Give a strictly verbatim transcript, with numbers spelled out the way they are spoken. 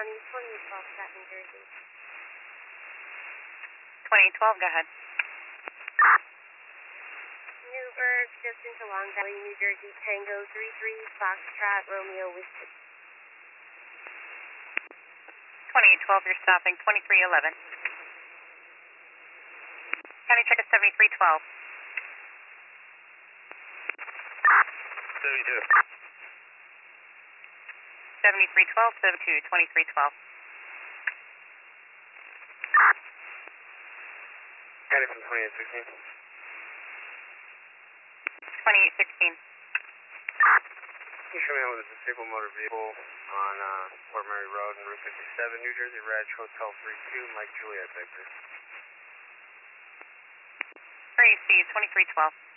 County, twenty-eight twelve, Scott, New Jersey. twenty-eight twelve, go ahead. Newburgh, just into Long Valley, New Jersey, Tango three three, Foxtrot, Romeo, Whiskey. twenty-eight twelve, you're stopping, twenty-three eleven. County check is seventy-three twelve. seventy-two. seventy-three twelve, seventy-two, twenty-three twelve. County from twenty-eight sixteen. twenty-eight sixteen. Can you show me out with a disabled motor vehicle on uh, Fort Mary Road and Route fifty-seven, New Jersey, Reg Hotel three two, Mike Juliet Victor. Three C, twenty-three twelve.